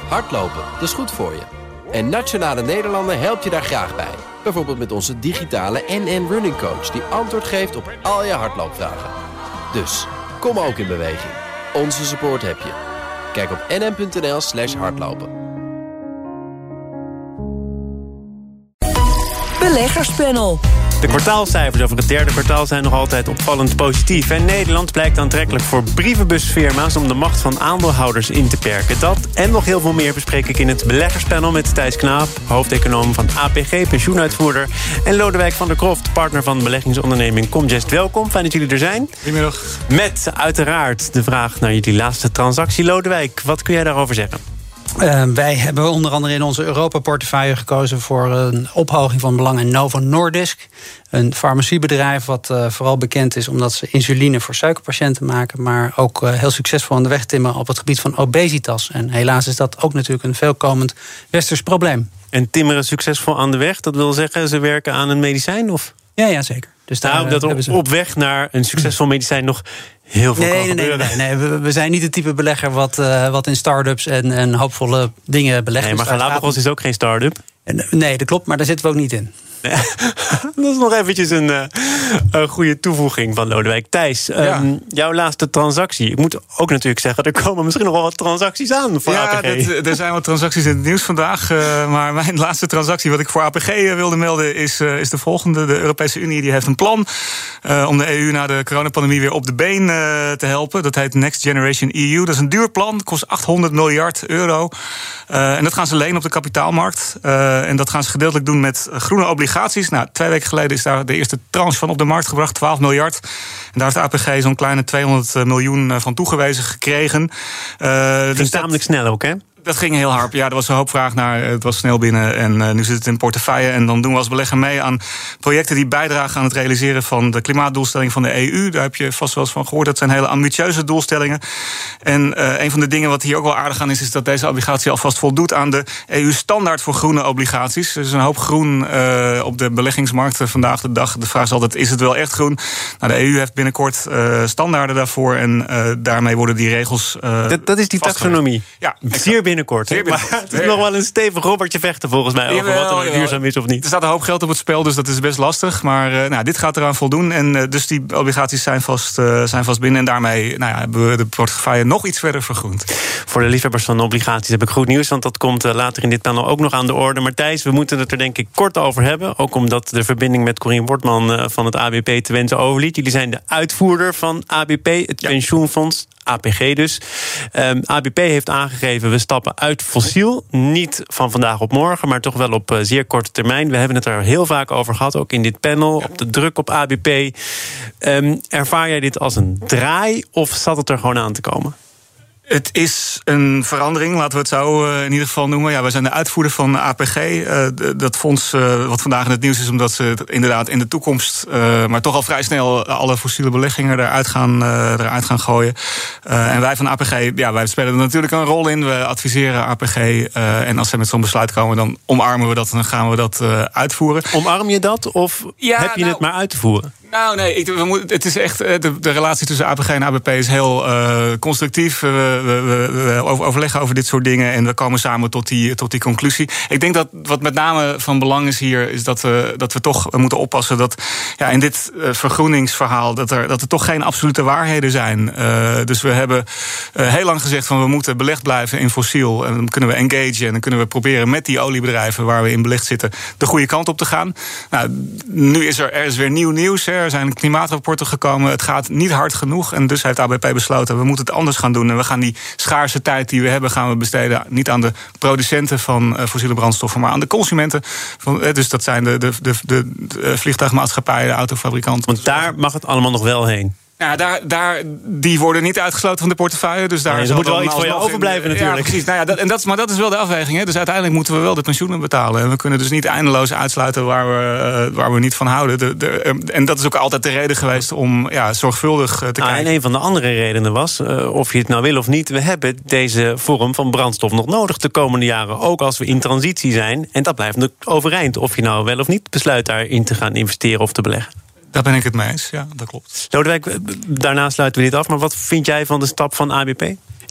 Hardlopen, dat is goed voor je. En Nationale Nederlanden helpt je daar graag bij. Bijvoorbeeld met onze digitale NN Running Coach... die antwoord geeft op al je hardloopvragen. Dus, kom ook in beweging. Onze support heb je. Kijk op nn.nl/hardlopen. Beleggerspanel. De kwartaalcijfers over het derde kwartaal zijn nog altijd opvallend positief. En Nederland blijkt aantrekkelijk voor brievenbusfirma's om de macht van aandeelhouders in te perken. Dat en nog heel veel meer bespreek ik in het beleggerspanel met Thijs Knaap, hoofdeconoom van APG, pensioenuitvoerder, en Lodewijk van der Kroft, partner van de beleggingsonderneming Comgest. Welkom, fijn dat jullie er zijn. Goedemiddag. Met uiteraard de vraag naar jullie laatste transactie. Lodewijk, wat kun jij daarover zeggen? Wij hebben onder andere in onze Europa-portefeuille gekozen voor een ophoging van belang in Novo Nordisk. Een farmaciebedrijf wat vooral bekend is omdat ze insuline voor suikerpatiënten maken, maar ook heel succesvol aan de weg timmeren op het gebied van obesitas. En helaas is dat ook natuurlijk een veelkomend westers probleem. En timmeren succesvol aan de weg, dat wil zeggen ze werken aan een medicijn? Of? Ja, zeker. Dus daar dat op weg naar een succesvol medicijn nog heel veel kan gebeuren. Nee, we zijn niet het type belegger wat in start-ups en hoopvolle dingen belegt. Nee, maar Galapagos is ook geen start-up. Nee, dat klopt, maar daar zitten we ook niet in. Nee. Dat is nog eventjes een goede toevoeging van Lodewijk. Thijs, jouw laatste transactie. Ik moet ook natuurlijk zeggen, er komen misschien nog wel wat transacties aan voor APG. Ja, er zijn wat transacties in het nieuws vandaag. Maar mijn laatste transactie wat ik voor APG wilde melden is de volgende. De Europese Unie die heeft een plan om de EU na de coronapandemie weer op de been te helpen. Dat heet Next Generation EU. Dat is een duur plan, kost €800 miljard. En dat gaan ze lenen op de kapitaalmarkt. En dat gaan ze gedeeltelijk doen met groene obligaties. Nou, 2 weken geleden is daar de eerste tranche van op de markt gebracht, 12 miljard. En daar heeft de APG zo'n kleine 200 miljoen van toegewezen gekregen. Dus tamelijk snel ook, hè? Dat ging heel hard. Ja, er was een hoop vraag naar. Het was snel binnen en nu zit het in portefeuille. En dan doen we als belegger mee aan projecten die bijdragen aan het realiseren van de klimaatdoelstelling van de EU. Daar heb je vast wel eens van gehoord. Dat zijn hele ambitieuze doelstellingen. En een van de dingen wat hier ook wel aardig aan is dat deze obligatie alvast voldoet aan de EU-standaard voor groene obligaties. Er is een hoop groen op de beleggingsmarkt vandaag de dag. De vraag is altijd, is het wel echt groen? Nou, de EU heeft binnenkort standaarden daarvoor. En daarmee worden die regels dat is die taxonomie. Ja, zeer binnenkort. Maar het is nog wel een stevig robbertje vechten volgens mij over wat er nou duurzaam is of niet. Er staat een hoop geld op het spel, dus dat is best lastig. Maar dit gaat eraan voldoen. En dus die obligaties zijn vast binnen. En daarmee hebben we de portefeuille nog iets verder vergroend. Voor de liefhebbers van obligaties heb ik goed nieuws, want dat komt later in dit panel ook nog aan de orde. Maar Thijs, we moeten het er denk ik kort over hebben. Ook omdat de verbinding met Corien Wortman van het ABP te wensen overliet. Jullie zijn de uitvoerder van ABP, het pensioenfonds. APG dus. ABP heeft aangegeven, we stappen uit fossiel. Niet van vandaag op morgen, maar toch wel op zeer korte termijn. We hebben het er heel vaak over gehad, ook in dit panel. Op de druk op ABP. Ervaar jij dit als een draai of zat het er gewoon aan te komen? Het is een verandering, laten we het zo in ieder geval noemen. Ja, wij zijn de uitvoerder van APG. Dat fonds wat vandaag in het nieuws is, omdat ze inderdaad in de toekomst, maar toch al vrij snel alle fossiele beleggingen eruit gaan gooien. En wij van APG, wij spelen er natuurlijk een rol in. We adviseren APG. En als ze met zo'n besluit komen, dan omarmen we dat en dan gaan we dat uitvoeren. Omarm je dat of heb je het maar uit te voeren? Nou, nee, het is echt. De relatie tussen APG en ABP is heel constructief. We overleggen over dit soort dingen en we komen samen tot die conclusie. Ik denk dat wat met name van belang is hier, is dat we toch moeten oppassen dat in dit vergroeningsverhaal dat er toch geen absolute waarheden zijn. Dus we hebben heel lang gezegd van we moeten belegd blijven in fossiel. En dan kunnen we engagen en dan kunnen we proberen met die oliebedrijven waar we in belegd zitten de goede kant op te gaan. Nou, nu is er is weer nieuw nieuws. Er zijn klimaatrapporten gekomen. Het gaat niet hard genoeg. En dus heeft ABP besloten, we moeten het anders gaan doen. En we gaan die schaarse tijd die we hebben, gaan we besteden niet aan de producenten van fossiele brandstoffen, maar aan de consumenten. Dus dat zijn de vliegtuigmaatschappijen, de autofabrikanten. Want daar mag het allemaal nog wel heen. Ja, die worden niet uitgesloten van de portefeuille. Dus daar er moet wel iets voor je overblijven natuurlijk. Ja, precies. Maar dat is wel de afweging. Hè. Dus uiteindelijk moeten we wel de pensioenen betalen. En we kunnen dus niet eindeloos uitsluiten waar we niet van houden. En dat is ook altijd de reden geweest om zorgvuldig te kijken. En een van de andere redenen was, of je het nou wil of niet, we hebben deze vorm van brandstof nog nodig de komende jaren. Ook als we in transitie zijn. En dat blijft overeind. Of je nou wel of niet besluit daarin te gaan investeren of te beleggen. Daar ben ik het mee eens, ja, dat klopt. Lodewijk, daarna sluiten we dit af. Maar wat vind jij van de stap van ABP?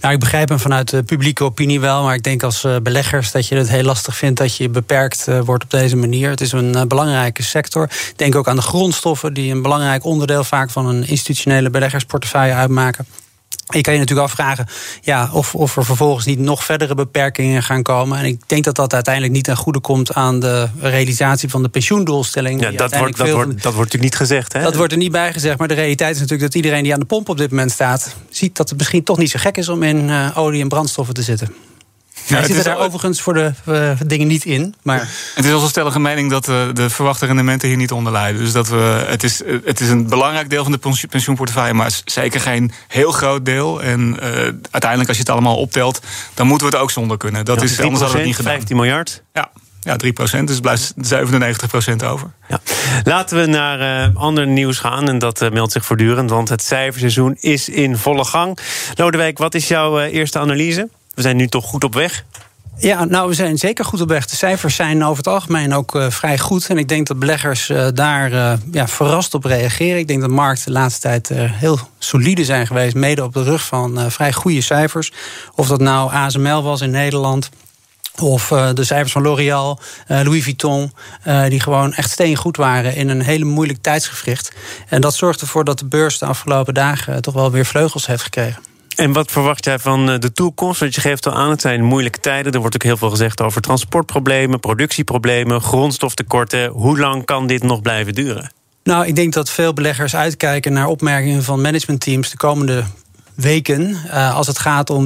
Nou, ik begrijp hem vanuit de publieke opinie wel. Maar ik denk als beleggers dat je het heel lastig vindt dat je beperkt wordt op deze manier. Het is een belangrijke sector. Ik denk ook aan de grondstoffen die een belangrijk onderdeel vaak van een institutionele beleggersportefeuille uitmaken. Je kan je natuurlijk afvragen of er vervolgens niet nog verdere beperkingen gaan komen. En ik denk dat dat uiteindelijk niet ten goede komt aan de realisatie van de pensioendoelstelling. Ja, dat wordt natuurlijk niet gezegd. Hè? Dat wordt er niet bij gezegd. Maar de realiteit is natuurlijk dat iedereen die aan de pomp op dit moment staat, ziet dat het misschien toch niet zo gek is om in olie en brandstoffen te zitten. Hij zit er daar overigens voor de dingen niet in. Maar het is onze stellige mening dat de verwachte rendementen hier niet onder lijden. Dus het is een belangrijk deel van de pensioenportefeuille, maar zeker geen heel groot deel. En uiteindelijk, als je het allemaal optelt, dan moeten we het ook zonder kunnen. Dat is anders hadden we het niet gedaan. 15 miljard? Ja, 3%, dus blijft 97% over. Ja. Laten we naar ander nieuws gaan. En dat meldt zich voortdurend, want het cijferseizoen is in volle gang. Lodewijk, wat is jouw eerste analyse? We zijn nu toch goed op weg? Ja, nou, we zijn zeker goed op weg. De cijfers zijn over het algemeen ook vrij goed. En ik denk dat beleggers daar verrast op reageren. Ik denk dat markten de laatste tijd heel solide zijn geweest, mede op de rug van vrij goede cijfers. Of dat nou ASML was in Nederland, of de cijfers van L'Oréal, Louis Vuitton, die gewoon echt steengoed waren in een hele moeilijk tijdsgevricht. En dat zorgt ervoor dat de beurs de afgelopen dagen toch wel weer vleugels heeft gekregen. En wat verwacht jij van de toekomst? Want je geeft al aan, het zijn moeilijke tijden. Er wordt ook heel veel gezegd over transportproblemen, productieproblemen, grondstoftekorten. Hoe lang kan dit nog blijven duren? Nou, ik denk dat veel beleggers uitkijken naar opmerkingen van managementteams de komende weken, als het gaat om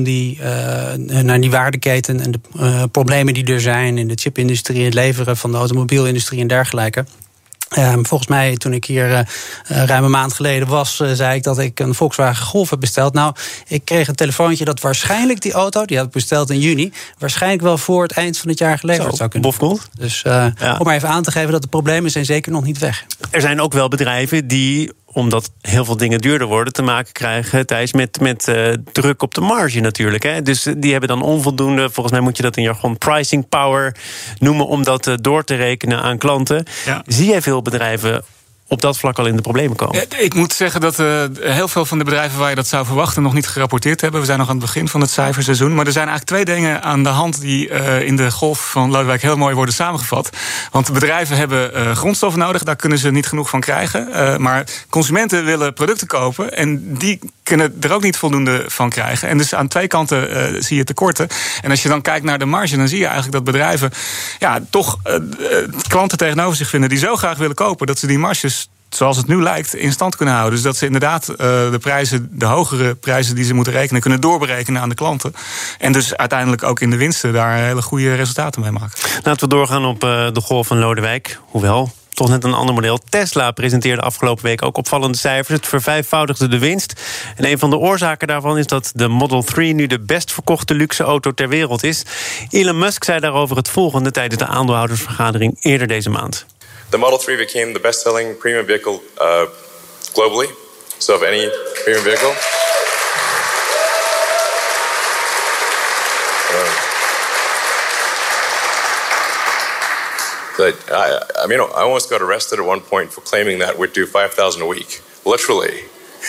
naar die waardeketen en de problemen die er zijn in de chipindustrie, het leveren van de automobielindustrie en dergelijke. Volgens mij, toen ik hier ruim een maand geleden was, zei ik dat ik een Volkswagen Golf heb besteld. Nou, ik kreeg een telefoontje dat waarschijnlijk die auto, die had ik besteld in juni, waarschijnlijk wel voor het eind van het jaar geleverd zou kunnen worden. Dus om maar even aan te geven dat de problemen zijn zeker nog niet weg. Er zijn ook wel bedrijven die, omdat heel veel dingen duurder worden, te maken krijgen, Thijs, met druk op de marge natuurlijk. Hè? Dus die hebben dan onvoldoende, volgens mij moet je dat in jargon pricing power noemen, om dat door te rekenen aan klanten. Ja. Zie jij veel bedrijven op dat vlak al in de problemen komen? Ja, ik moet zeggen dat heel veel van de bedrijven waar je dat zou verwachten nog niet gerapporteerd hebben. We zijn nog aan het begin van het cijferseizoen. Maar er zijn eigenlijk twee dingen aan de hand die in de golf van Lodewijk heel mooi worden samengevat. Want de bedrijven hebben grondstoffen nodig, daar kunnen ze niet genoeg van krijgen. Maar consumenten willen producten kopen en die kunnen er ook niet voldoende van krijgen. En dus aan twee kanten zie je tekorten. En als je dan kijkt naar de marge, dan zie je eigenlijk dat bedrijven toch klanten tegenover zich vinden die zo graag willen kopen dat ze die marges, zoals het nu lijkt, in stand kunnen houden. Dus dat ze inderdaad de hogere prijzen die ze moeten rekenen, kunnen doorberekenen aan de klanten. En dus uiteindelijk ook in de winsten daar hele goede resultaten mee maken. Laten we doorgaan op de golf van Lodewijk. Hoewel, toch net een ander model. Tesla presenteerde afgelopen week ook opvallende cijfers. Het vervijfvoudigde de winst. En een van de oorzaken daarvan is dat de Model 3 nu de best verkochte luxe auto ter wereld is. Elon Musk zei daarover het volgende tijdens de aandeelhoudersvergadering eerder deze maand. The Model 3 became the best-selling premium vehicle globally. So of any premium vehicle. I almost got arrested at one point for claiming that we'd do 5,000 a week. Literally.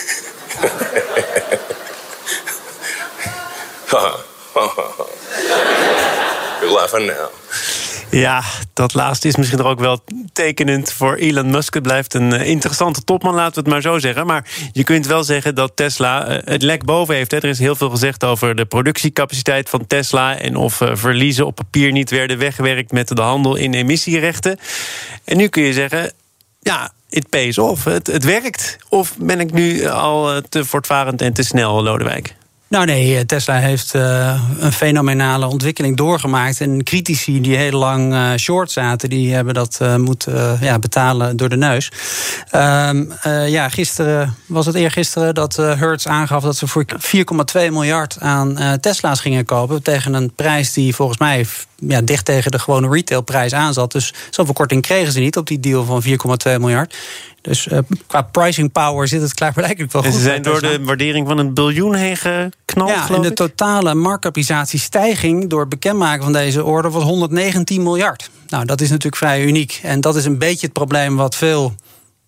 You're laughing now. Ja, dat laatste is misschien ook wel tekenend voor Elon Musk. Het blijft een interessante topman, laten we het maar zo zeggen. Maar je kunt wel zeggen dat Tesla het lek boven heeft. Er is heel veel gezegd over de productiecapaciteit van Tesla en of verliezen op papier niet werden weggewerkt met de handel in emissierechten. En nu kun je zeggen, ja, it pays off. Het werkt. Of ben ik nu al te voortvarend en te snel, Lodewijk? Nou nee, Tesla heeft een fenomenale ontwikkeling doorgemaakt. En critici die heel lang short zaten, die hebben dat moeten betalen door de neus. Gisteren, was het eergisteren, dat Hertz aangaf dat ze voor 4,2 miljard aan Tesla's gingen kopen. Tegen een prijs die volgens mij dicht tegen de gewone retailprijs aanzat. Dus zoveel korting kregen ze niet op die deal van 4,2 miljard. Dus qua pricing power zit het klaarblijkelijk wel goed. En ze zijn door de waardering van $1 biljoen heen geknald, ja, en de totale marktkapitalisatiestijging door het bekendmaken van deze order was 119 miljard. Nou, dat is natuurlijk vrij uniek. En dat is een beetje het probleem wat veel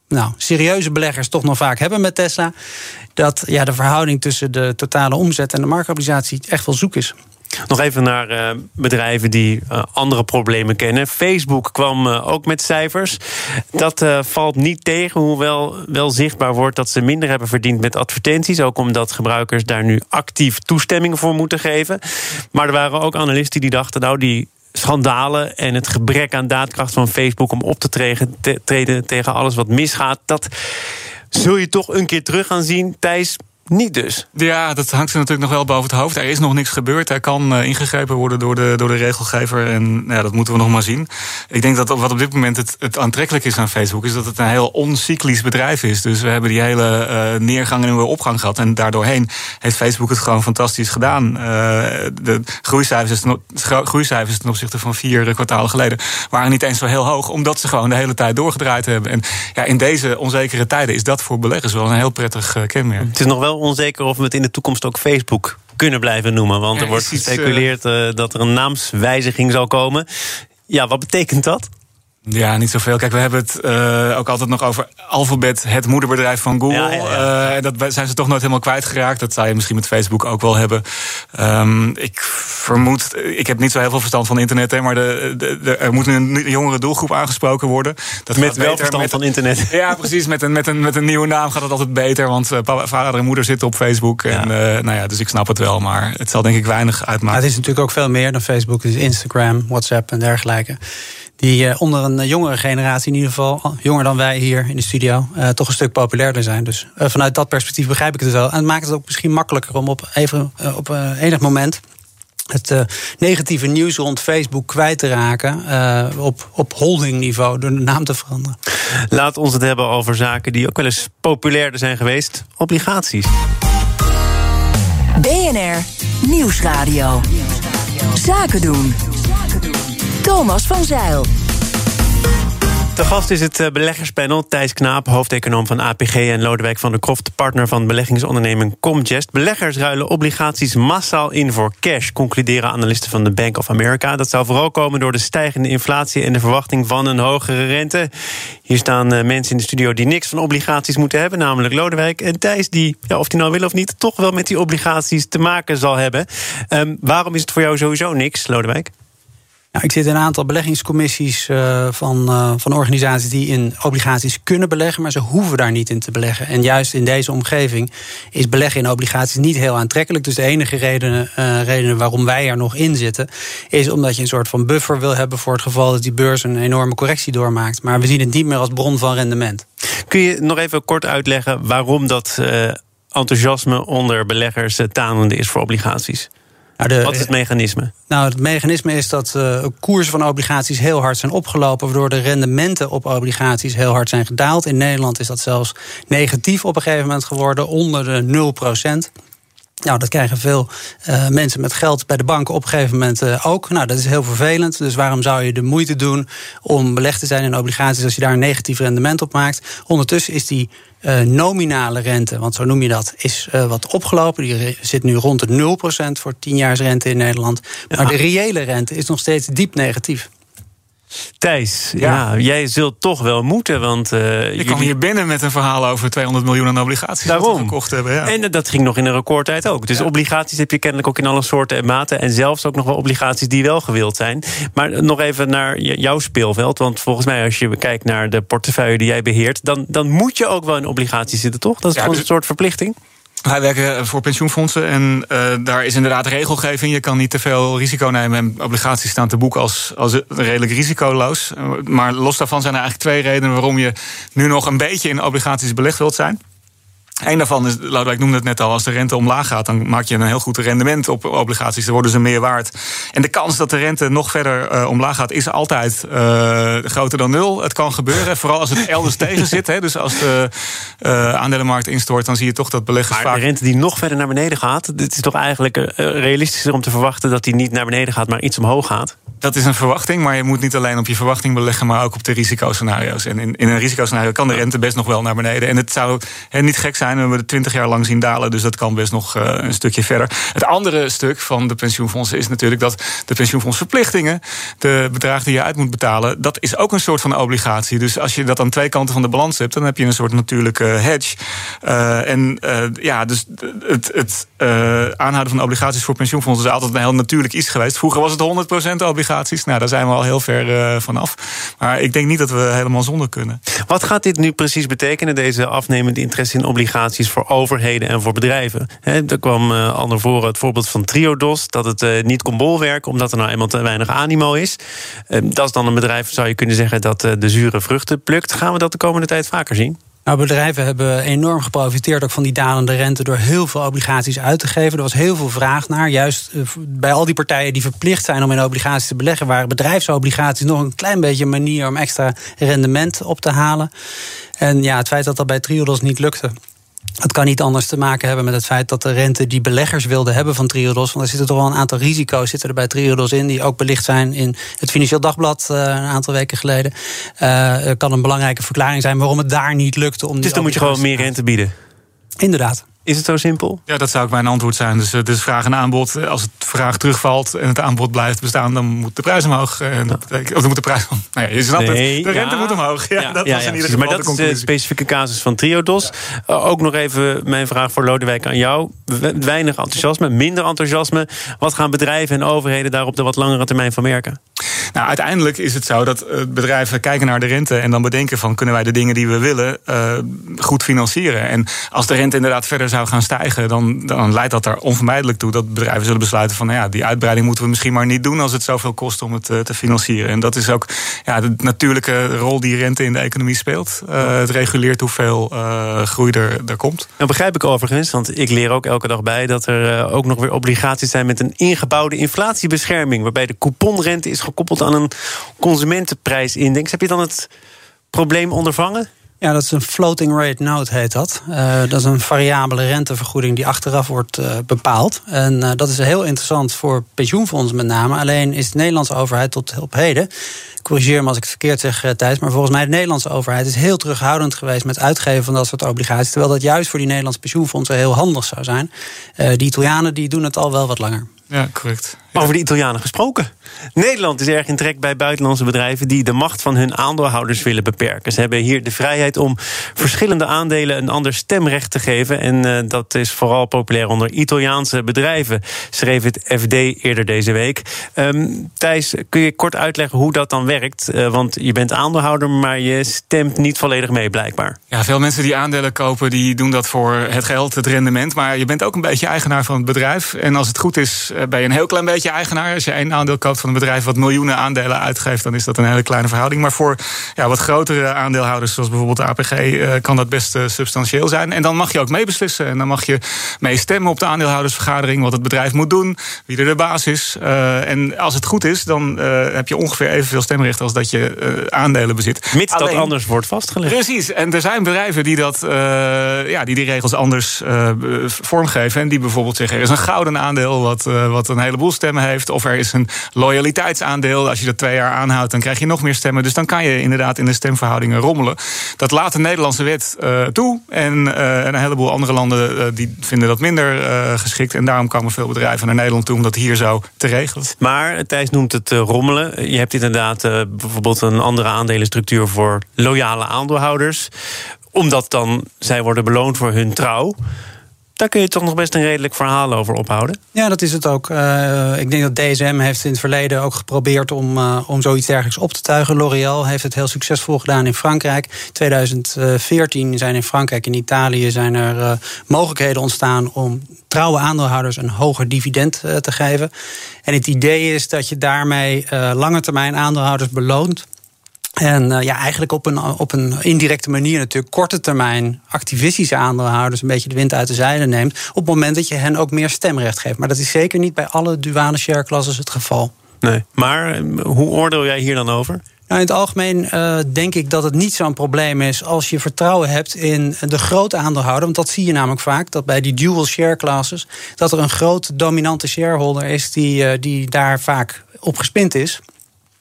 serieuze beleggers toch nog vaak hebben met Tesla, dat de verhouding tussen de totale omzet en de marktkapitalisatie echt wel zoek is. Nog even naar bedrijven die andere problemen kennen. Facebook kwam ook met cijfers. Dat valt niet tegen, hoewel wel zichtbaar wordt dat ze minder hebben verdiend met advertenties. Ook omdat gebruikers daar nu actief toestemming voor moeten geven. Maar er waren ook analisten die dachten, die schandalen en het gebrek aan daadkracht van Facebook om op te treden tegen alles wat misgaat, dat zul je toch een keer terug gaan zien, Thijs. Niet dus. Ja, dat hangt er natuurlijk nog wel boven het hoofd. Er is nog niks gebeurd. Er kan ingegrepen worden door de regelgever. En dat moeten we nog maar zien. Ik denk dat wat op dit moment het aantrekkelijk is aan Facebook, is dat het een heel oncyclisch bedrijf is. Dus we hebben die hele neergang en weer opgang gehad. En daardoorheen heeft Facebook het gewoon fantastisch gedaan. De groeicijfers ten opzichte van 4 kwartalen geleden waren niet eens zo heel hoog, omdat ze gewoon de hele tijd doorgedraaid hebben. En in deze onzekere tijden is dat voor beleggers wel een heel prettig kenmerk. Het is nog wel onzeker of we het in de toekomst ook Facebook kunnen blijven noemen. Want er wordt gespeculeerd dat er een naamswijziging zal komen. Ja, wat betekent dat? Ja, niet zoveel. Kijk, we hebben het ook altijd nog over Alphabet, het moederbedrijf van Google. Ja. Dat zijn ze toch nooit helemaal kwijtgeraakt. Dat zou je misschien met Facebook ook wel hebben. Ik vermoed, ik heb niet zo heel veel verstand van internet, maar er moet een jongere doelgroep aangesproken worden. Dat met wel verstand van internet. Ja, precies. Met een nieuwe naam gaat het altijd beter, want vader en moeder zitten op Facebook. Ja. En, dus ik snap het wel, maar het zal denk ik weinig uitmaken. Het is natuurlijk ook veel meer dan Facebook. Het is Instagram, WhatsApp en dergelijke. Die onder een jongere generatie, in ieder geval jonger dan wij hier in de studio, toch een stuk populairder zijn. Dus vanuit dat perspectief begrijp ik het wel. En het maakt het ook misschien makkelijker om op enig moment het negatieve nieuws rond Facebook kwijt te raken op holdingniveau door de naam te veranderen. Laat ons het hebben over zaken die ook wel eens populairder zijn geweest. Obligaties. BNR Nieuwsradio. Zaken doen. Thomas van Zijl. De gast is het beleggerspanel. Thijs Knaap, hoofdeconoom van APG... en Lodewijk van der Kroft, partner van beleggingsonderneming Comgest. Beleggers ruilen obligaties massaal in voor cash, concluderen analisten van de Bank of America. Dat zou vooral komen door de stijgende inflatie en de verwachting van een hogere rente. Hier staan mensen in de studio die niks van obligaties moeten hebben, namelijk Lodewijk en Thijs, die, of die nou wil of niet, toch wel met die obligaties te maken zal hebben. Waarom is het voor jou sowieso niks, Lodewijk? Nou, ik zit in een aantal beleggingscommissies van organisaties die in obligaties kunnen beleggen, maar ze hoeven daar niet in te beleggen. En juist in deze omgeving is beleggen in obligaties niet heel aantrekkelijk. Dus de enige reden waarom wij er nog in zitten, is omdat je een soort van buffer wil hebben voor het geval dat die beurs een enorme correctie doormaakt. Maar we zien het niet meer als bron van rendement. Kun je nog even kort uitleggen waarom dat enthousiasme onder beleggers tanende is voor obligaties? Wat is het mechanisme? Nou, het mechanisme is dat koersen van obligaties heel hard zijn opgelopen, waardoor de rendementen op obligaties heel hard zijn gedaald. In Nederland is dat zelfs negatief op een gegeven moment geworden, onder de 0%. Nou, dat krijgen veel mensen met geld bij de banken op een gegeven moment ook. Nou, dat is heel vervelend. Dus waarom zou je de moeite doen om belegd te zijn in obligaties als je daar een negatief rendement op maakt? Ondertussen is die nominale rente, want zo noem je dat, is wat opgelopen. Die zit nu rond de 0% voor 10-jaarsrente in Nederland. Maar de reële rente is nog steeds diep negatief. Thijs, jij zult toch wel moeten, want ik kwam hier binnen met een verhaal over 200 miljoen aan obligaties die we gekocht hebben. Ja. En dat ging nog in een recordtijd ook. Dus obligaties heb je kennelijk ook in alle soorten en maten. En zelfs ook nog wel obligaties die wel gewild zijn. Maar nog even naar jouw speelveld. Want volgens mij, als je kijkt naar de portefeuille die jij beheert, dan moet je ook wel in obligaties zitten, toch? Dat is gewoon een soort verplichting. Wij werken voor pensioenfondsen en daar is inderdaad regelgeving. Je kan niet te veel risico nemen en obligaties staan te boeken als redelijk risicoloos. Maar los daarvan zijn er eigenlijk 2 redenen waarom je nu nog een beetje in obligaties belegd wilt zijn. Eén daarvan is, Lodewijk noemde het net al, als de rente omlaag gaat, dan maak je een heel goed rendement op obligaties. Dan worden ze meer waard. En de kans dat de rente nog verder omlaag gaat, is altijd groter dan 0. Het kan gebeuren, vooral als het elders tegen zit. Hè. Dus als de aandelenmarkt instort, dan zie je toch dat beleggers maar vaak... de rente die nog verder naar beneden gaat, het is toch eigenlijk realistischer om te verwachten dat die niet naar beneden gaat, maar iets omhoog gaat? Dat is een verwachting, maar je moet niet alleen op je verwachting beleggen, maar ook op de risicoscenario's. En in een risicoscenario kan de rente best nog wel naar beneden. En het zou niet gek zijn, we hebben het 20 jaar lang zien dalen, dus dat kan best nog een stukje verder. Het andere stuk van de pensioenfondsen is natuurlijk dat de pensioenfondsverplichtingen, de bedragen die je uit moet betalen, dat is ook een soort van obligatie. Dus als je dat aan twee kanten van de balans hebt, dan heb je een soort natuurlijke hedge. Dus het aanhouden van obligaties voor pensioenfondsen is altijd een heel natuurlijk iets geweest. Vroeger was het 100% obligaties. Nou, daar zijn we al heel ver vanaf. Maar ik denk niet dat we helemaal zonder kunnen. Wat gaat dit nu precies betekenen, deze afnemende interesse in obligaties voor overheden en voor bedrijven? Er kwam al naar voren het voorbeeld van Triodos, dat het niet kon bolwerken omdat er nou eenmaal te weinig animo is. Dat is dan een bedrijf, zou je kunnen zeggen, dat de zure vruchten plukt. Gaan we dat de komende tijd vaker zien? Nou, bedrijven hebben enorm geprofiteerd ook van die dalende rente door heel veel obligaties uit te geven. Er was heel veel vraag naar. Juist bij al die partijen die verplicht zijn om in obligaties te beleggen, waren bedrijfsobligaties nog een klein beetje een manier om extra rendement op te halen. En ja, het feit dat dat bij Triodos niet lukte, het kan niet anders te maken hebben met het feit dat de rente die beleggers wilden hebben van Triodos, want er zitten toch wel een aantal risico's zitten er bij Triodos in, die ook belicht zijn in het Financieel Dagblad een aantal weken geleden. Kan een belangrijke verklaring zijn waarom het daar niet lukte. Dus dan moet je gewoon meer rente bieden? Inderdaad. Is het zo simpel? Ja, dat zou ook mijn antwoord zijn. Dus vraag en aanbod. Als het vraag terugvalt en het aanbod blijft bestaan, dan moet de prijs omhoog. Of dan moet de prijs. Nou ja, je snapt het. De rente moet omhoog. Ja, dat was in ieder geval maar dat de conclusie. Is de specifieke casus van Triodos. Ook nog even mijn vraag voor Lodewijk aan jou. Weinig enthousiasme, minder enthousiasme. Wat gaan bedrijven en overheden daar op de wat langere termijn van merken? Nou, uiteindelijk is het zo dat bedrijven kijken naar de rente en dan bedenken van, kunnen wij de dingen die we willen goed financieren? En als de rente inderdaad verder zou gaan stijgen, dan leidt dat er onvermijdelijk toe dat bedrijven zullen besluiten van, nou ja, die uitbreiding moeten we misschien maar niet doen als het zoveel kost om het te financieren. En dat is ook de natuurlijke rol die rente in de economie speelt. Het reguleert hoeveel groei er komt. Nou begrijp ik overigens, want ik leer ook elke dag bij dat er ook nog weer obligaties zijn met een ingebouwde inflatiebescherming, waarbij de couponrente is gekoppeld aan een consumentenprijsindex. Heb je dan het probleem ondervangen? Ja, dat is een floating rate note, heet dat. Dat is een variabele rentevergoeding die achteraf wordt bepaald. En dat is heel interessant voor pensioenfondsen met name. Alleen is de Nederlandse overheid tot op heden, corrigeer me als ik het verkeerd zeg, Thijs, maar volgens mij de Nederlandse overheid is heel terughoudend geweest met uitgeven van dat soort obligaties. Terwijl dat juist voor die Nederlandse pensioenfondsen heel handig zou zijn. Die Italianen die doen het al wel wat langer. Ja, correct. Ja. Over de Italianen gesproken. Nederland is erg in trek bij buitenlandse bedrijven die de macht van hun aandeelhouders willen beperken. Ze hebben hier de vrijheid om verschillende aandelen een ander stemrecht te geven. En dat is vooral populair onder Italiaanse bedrijven, schreef het FD eerder deze week. Thijs, kun je kort uitleggen hoe dat dan werkt? Want je bent aandeelhouder, maar je stemt niet volledig mee, blijkbaar. Ja, veel mensen die aandelen kopen, die doen dat voor het geld, het rendement. Maar je bent ook een beetje eigenaar van het bedrijf. En als het goed is, ben je een heel klein beetje eigenaar. Als je 1 aandeel koopt van een bedrijf wat miljoenen aandelen uitgeeft, dan is dat een hele kleine verhouding. Maar voor wat grotere aandeelhouders, zoals bijvoorbeeld de APG, kan dat best substantieel zijn. En dan mag je ook meebeslissen. En dan mag je mee stemmen op de aandeelhoudersvergadering, wat het bedrijf moet doen, wie er de baas is. En als het goed is, dan heb je ongeveer evenveel stemrecht als dat je aandelen bezit. Mits dat anders wordt vastgelegd. Precies. En er zijn bedrijven die die regels anders vormgeven. En die bijvoorbeeld zeggen, er is een gouden aandeel wat een heleboel stemmen heeft. Of er is een loyaliteitsaandeel. Als je dat 2 jaar aanhoudt, dan krijg je nog meer stemmen. Dus dan kan je inderdaad in de stemverhoudingen rommelen. Dat laat de Nederlandse wet toe. En een heleboel andere landen die vinden dat minder geschikt. En daarom komen veel bedrijven naar Nederland toe om dat hier zo te regelen. Maar Thijs noemt het rommelen. Je hebt inderdaad bijvoorbeeld een andere aandelenstructuur voor loyale aandeelhouders. Omdat dan zij worden beloond voor hun trouw. Daar kun je toch nog best een redelijk verhaal over ophouden. Ja, dat is het ook. Ik denk dat DSM heeft in het verleden ook geprobeerd om zoiets dergelijks op te tuigen. L'Oréal heeft het heel succesvol gedaan in Frankrijk. 2014 zijn in Frankrijk en Italië zijn er mogelijkheden ontstaan om trouwe aandeelhouders een hoger dividend te geven. En het idee is dat je daarmee lange termijn aandeelhouders beloont. En eigenlijk op een indirecte manier natuurlijk korte termijn activistische aandeelhouders een beetje de wind uit de zeilen neemt op het moment dat je hen ook meer stemrecht geeft. Maar dat is zeker niet bij alle duale share classes het geval. Nee, maar hoe oordeel jij hier dan over? Nou, in het algemeen denk ik dat het niet zo'n probleem is als je vertrouwen hebt in de grote aandeelhouder. Want dat zie je namelijk vaak, dat bij die dual share classes dat er een groot dominante shareholder is die daar vaak op gespind is.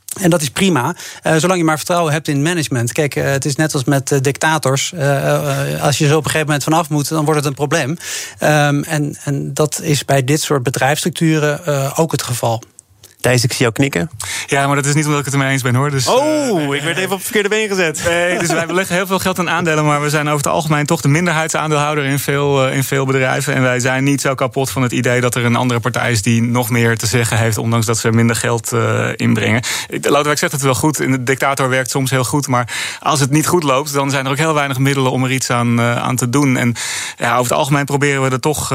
En dat is prima, zolang je maar vertrouwen hebt in management. Kijk, het is net als met dictators. Als je zo op een gegeven moment vanaf moet, dan wordt het een probleem. En dat is bij dit soort bedrijfsstructuren ook het geval. Thijs, ik zie jou knikken. Ja, maar dat is niet omdat ik het ermee eens ben, hoor. Dus, ik werd even op het verkeerde been gezet. Nee, dus wij beleggen heel veel geld in aandelen, maar we zijn over het algemeen toch de minderheidsaandeelhouder in veel bedrijven. En wij zijn niet zo kapot van het idee dat er een andere partij is die nog meer te zeggen heeft, ondanks dat ze minder geld inbrengen. Lodewijk zegt het wel goed, de dictator werkt soms heel goed, maar als het niet goed loopt, dan zijn er ook heel weinig middelen om er iets aan te doen. En ja, over het algemeen proberen we er toch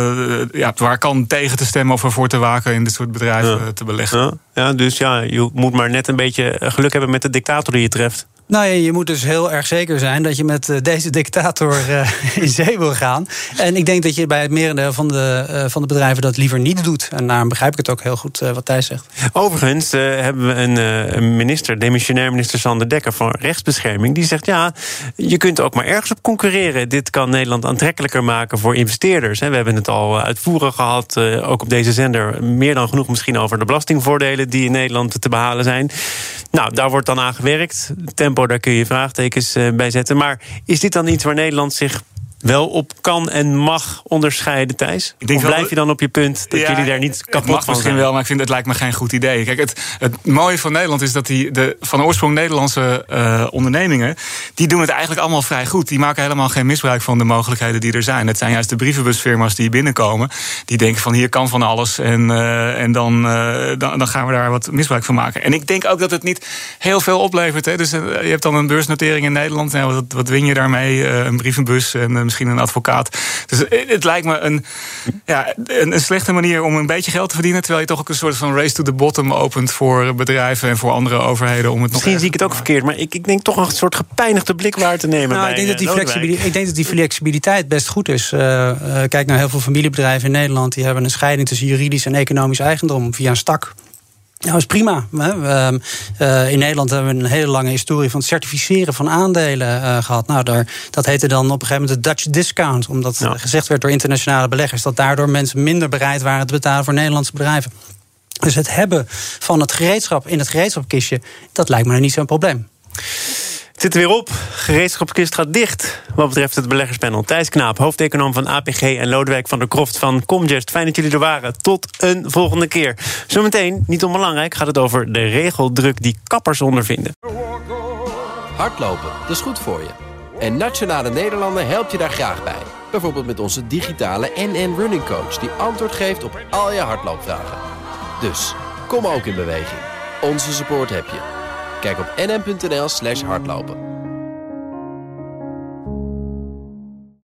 waar kan tegen te stemmen of ervoor te waken in dit soort bedrijven te beleggen. Ja, dus je moet maar net een beetje geluk hebben met de dictator die je treft. Nou ja, je moet dus heel erg zeker zijn dat je met deze dictator in zee wil gaan. En ik denk dat je bij het merendeel van de bedrijven dat liever niet doet. En daarom begrijp ik het ook heel goed wat Thijs zegt. Overigens hebben we een minister, demissionair minister Sander Dekker van Rechtsbescherming, die zegt je kunt ook maar ergens op concurreren. Dit kan Nederland aantrekkelijker maken voor investeerders. We hebben het al uitvoerig gehad, ook op deze zender, meer dan genoeg misschien over de belastingvoordelen die in Nederland te behalen zijn. Nou, daar wordt dan aan gewerkt. Tempo, daar kun je vraagtekens bij zetten. Maar is dit dan iets waar Nederland zich wel op kan en mag onderscheiden, Thijs? Of blijf je dan op je punt dat jullie daar niet kapot van zijn? Misschien wel, maar het lijkt me geen goed idee. Kijk, het mooie van Nederland is dat de van oorsprong Nederlandse ondernemingen, die doen het eigenlijk allemaal vrij goed. Die maken helemaal geen misbruik van de mogelijkheden die er zijn. Het zijn juist de brievenbusfirma's die binnenkomen, die denken van hier kan van alles en dan gaan we daar wat misbruik van maken. En ik denk ook dat het niet heel veel oplevert. Hè. Dus je hebt dan een beursnotering in Nederland. Nou, wat win je daarmee? Een brievenbus en misschien een advocaat. Dus het lijkt me een slechte manier om een beetje geld te verdienen, terwijl je toch ook een soort van race to the bottom opent voor bedrijven en voor andere overheden om het misschien zie ik het ook verkeerd, maar ik denk toch een soort gepijnigde blik waar te nemen. Nou, ik denk dat die flexibiliteit best goed is. Kijk naar heel veel familiebedrijven in Nederland, die hebben een scheiding tussen juridisch en economisch eigendom via een stak. Nou, is prima. In Nederland hebben we een hele lange historie van het certificeren van aandelen gehad. Nou, dat heette dan op een gegeven moment de Dutch discount. Omdat gezegd werd door internationale beleggers dat daardoor mensen minder bereid waren te betalen voor Nederlandse bedrijven. Dus het hebben van het gereedschap in het gereedschapkistje, dat lijkt me nou niet zo'n probleem. Het zit er weer op. Gereedschapskist gaat dicht. Wat betreft het beleggerspanel. Thijs Knaap, hoofdeconoom van APG en Lodewijk van der Kroft van Comgest. Fijn dat jullie er waren. Tot een volgende keer. Zometeen, niet onbelangrijk, gaat het over de regeldruk die kappers ondervinden. Hardlopen, dat is goed voor je. En Nationale Nederlanden helpt je daar graag bij. Bijvoorbeeld met onze digitale NN Running Coach, die antwoord geeft op al je hardloopvragen. Dus, kom ook in beweging. Onze support heb je. Kijk op nn.nl/hardlopen.